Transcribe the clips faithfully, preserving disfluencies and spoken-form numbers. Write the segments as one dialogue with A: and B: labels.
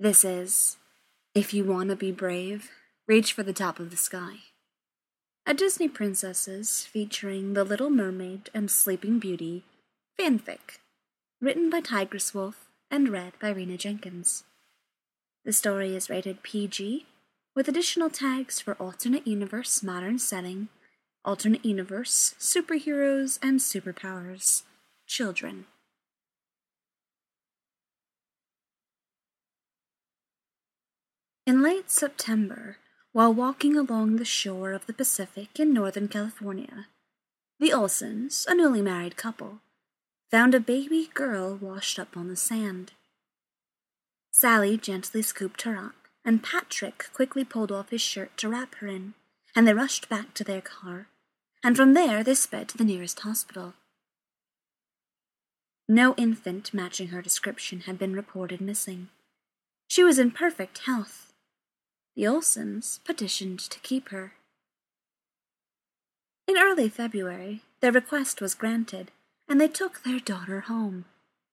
A: This is If You Wanna Be Brave, Reach for the Top of the Sky. A Disney Princesses featuring The Little Mermaid and Sleeping Beauty fanfic, written by Tigress Wolf and read by Rena Jenkins. The story is rated P G, with additional tags for alternate universe modern setting, alternate universe, superheroes, and superpowers, children. In late September, while walking along the shore of the Pacific in Northern California, the Olsens, a newly married couple, found a baby girl washed up on the sand. Sally gently scooped her up, and Patrick quickly pulled off his shirt to wrap her in, and they rushed back to their car, and from there they sped to the nearest hospital. No infant matching her description had been reported missing. She was in perfect health. The Olsens petitioned to keep her. In early February, their request was granted, and they took their daughter home.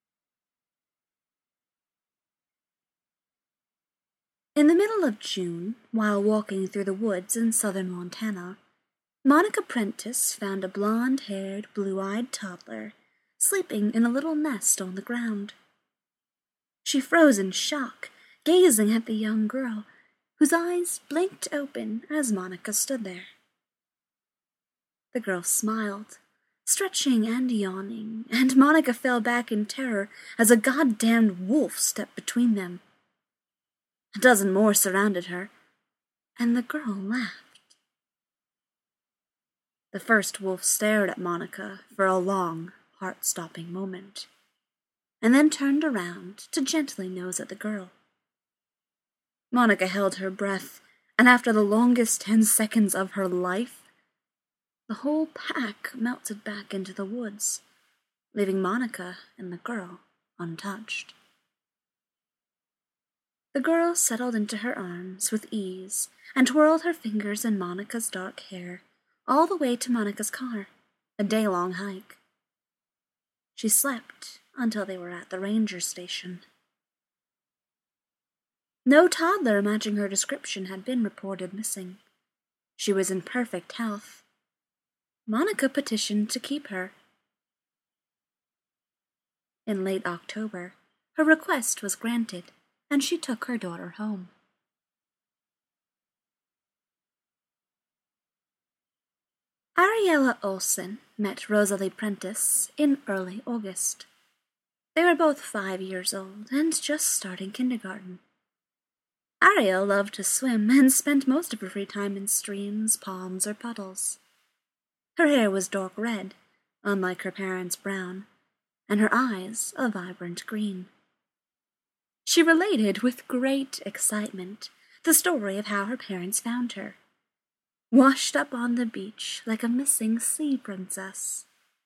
A: In the middle of June, while walking through the woods in southern Montana, Monica Prentice found a blonde-haired, blue-eyed toddler sleeping in a little nest on the ground. She froze in shock, gazing at the young girl, whose eyes blinked open as Monica stood there. The girl smiled, stretching and yawning, and Monica fell back in terror as a goddamned wolf stepped between them. A dozen more surrounded her, and the girl laughed. The first wolf stared at Monica for a long, heart-stopping moment, and then turned around to gently nose at the girl. Monica held her breath, and after the longest ten seconds of her life, the whole pack melted back into the woods, leaving Monica and the girl untouched. The girl settled into her arms with ease and twirled her fingers in Monica's dark hair all the way to Monica's car, a day-long hike. She slept until they were at the ranger station. No toddler matching her description had been reported missing. She was in perfect health. Monica petitioned to keep her. In late October, her request was granted, and she took her daughter home. Ariella Olsen met Rosalie Prentice in early August. They were both five years old and just starting kindergarten. Ariel loved to swim and spent most of her free time in streams, ponds, or puddles. Her hair was dark red, unlike her parents' brown, and her eyes a vibrant green. She related with great excitement the story of how her parents found her, washed up on the beach like a missing sea princess.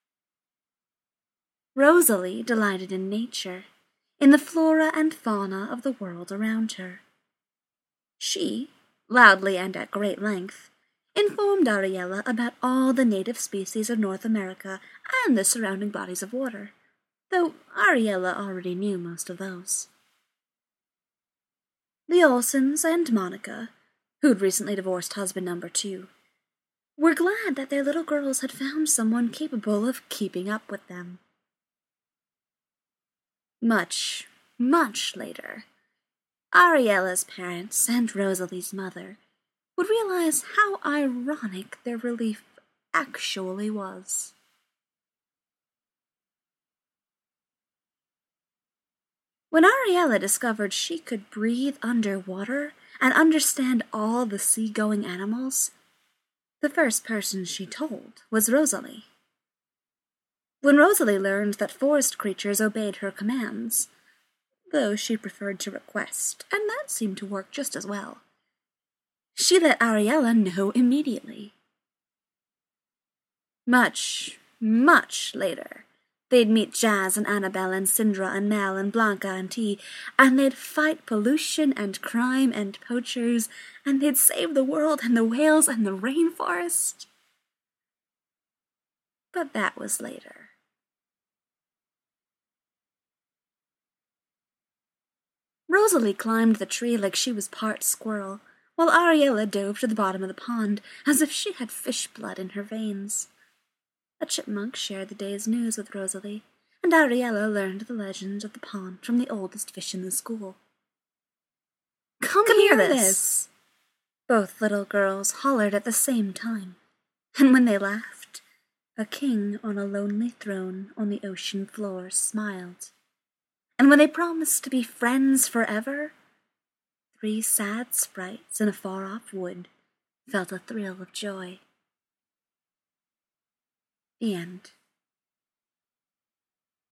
A: Rosalie delighted in nature, in the flora and fauna of the world around her. She, loudly and at great length, informed Ariella about all the native species of North America and the surrounding bodies of water, though Ariella already knew most of those. The Olsens and Monica, who'd recently divorced husband number two, were glad that their little girls had found someone capable of keeping up with them. Much, much later, Ariella's parents and Rosalie's mother would realize how ironic their relief actually was. When Ariella discovered she could breathe underwater and understand all the sea-going animals, the first person she told was Rosalie. When Rosalie learned that forest creatures obeyed her commands, though she preferred to request, and that seemed to work just as well, she let Ariella know immediately. Much, much later, they'd meet Jazz and Annabelle and Sindra and Nell and Blanca and T, and they'd fight pollution and crime and poachers, and they'd save the world and the whales and the rainforest. But that was later. Rosalie climbed the tree like she was part squirrel, while Ariella dove to the bottom of the pond as if she had fish blood in her veins. A chipmunk shared the day's news with Rosalie, and Ariella learned the legend of the pond from the oldest fish in the school. Come, Come hear this. this! Both little girls hollered at the same time, and when they laughed, a king on a lonely throne on the ocean floor smiled. And when they promised to be friends forever, three sad sprites in a far-off wood felt a thrill of joy. The end.